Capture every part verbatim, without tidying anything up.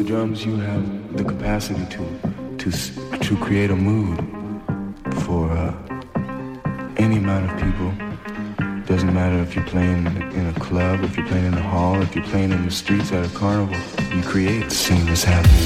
the drums, you have the capacity to to to create a mood for uh, any amount of people. Doesn't matter if you're playing in a club, if you're playing in a hall, if you're playing in the streets at a carnival. You create the scene that's happening.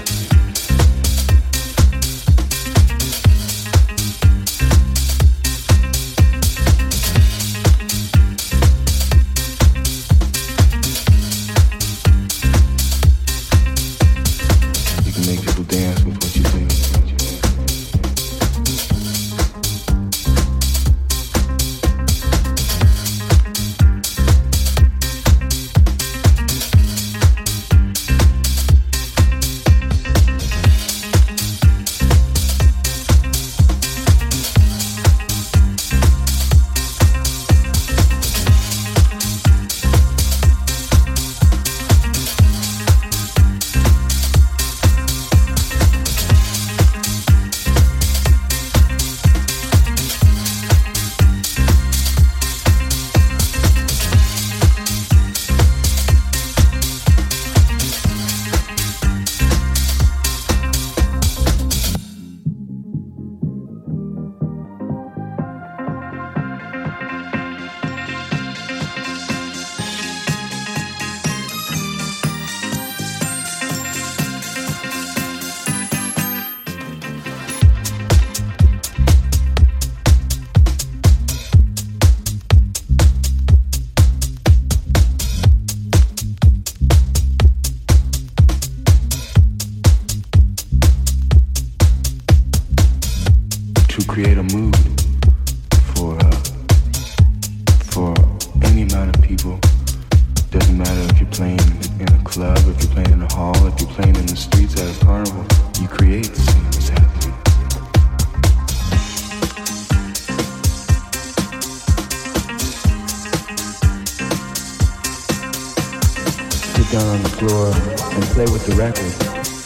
Create a mood for uh, for any amount of people. Doesn't matter if you're playing in a club, if you're playing in a hall, if you're playing in the streets at a carnival. You create the scene that's happening. Sit down on the floor and play with the record.